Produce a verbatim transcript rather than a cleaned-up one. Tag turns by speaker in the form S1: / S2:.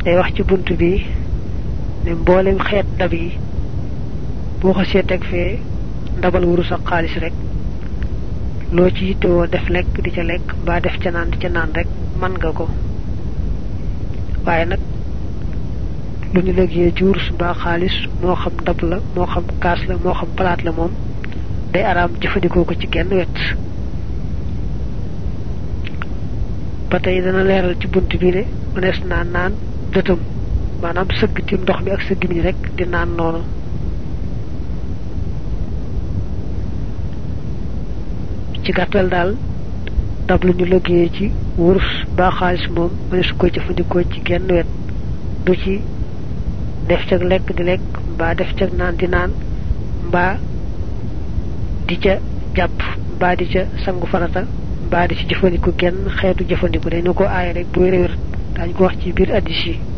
S1: day wax ci buntu bi ne mbolem xeet dab yi boo xasee teg fee ndabal wurus ak xaalis rek loo ci yittewoo def lekk di ca lekk mbaa def ca naan di ca naan rek man nga ko waaye nag lu ñu lëggee ci wurus mbaa xaalis moo xam ndab la moo xam kaas la moo xam palaat la moom day araam jëfandikoo ko ci genn wet ba tey dana leeral ci bunt bi ne mënees naa naan dëtëm maanaam sëgg tim ndox mi ak sëgg mi rek di naan noonu ci gàttal daal dab lu ñu lëggee ci wurus ba xaalis moom mënees ko jëfandikoo ci genn wet du ci def ca lekk di lekk mbaa def ca naan di naan mbaa di ca jàpp mbaa di ca sangu farata mbaa di ci jëfandiku genn xeetu jëfandiku dañ na ko aaye rek bu wér-wér dañ ko wax ci biir addis yi